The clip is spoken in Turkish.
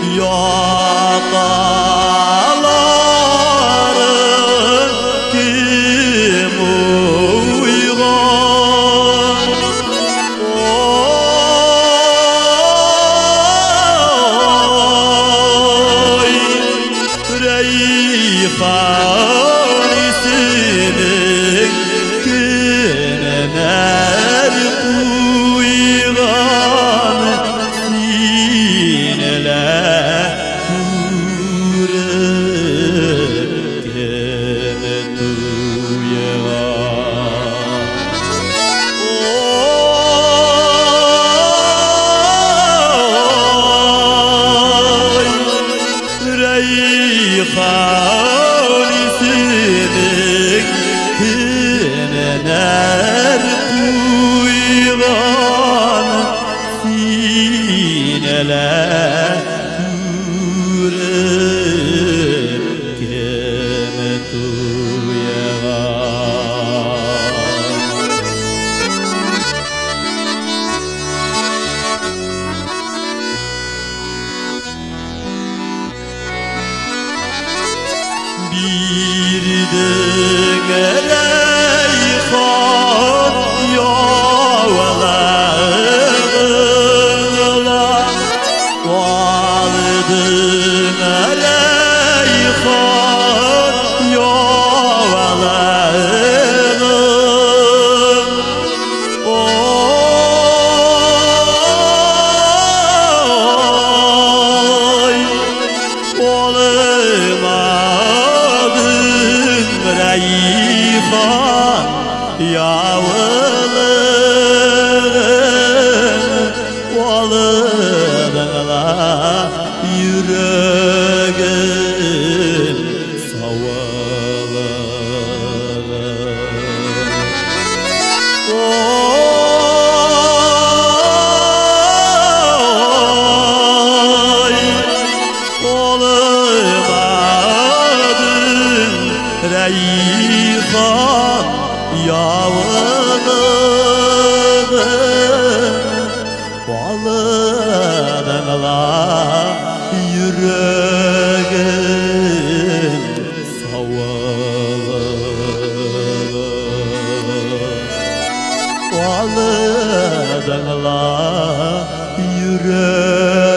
Yakaların kim uygun? Oy Reyhan isinin kıneler kuygan sineler kurek keme duygan. Oy Reyhan isinin kıneler kuygan sineler kurek keme duygan. Bir de reyhan yavalarla valdın reyhan yavalarla. Oy olmadın reyhan yavulun olmadın yüreğin savalın. Oy olmadın reyhan yavulun olmadın yüreğin savalın. Olmadın yüreğin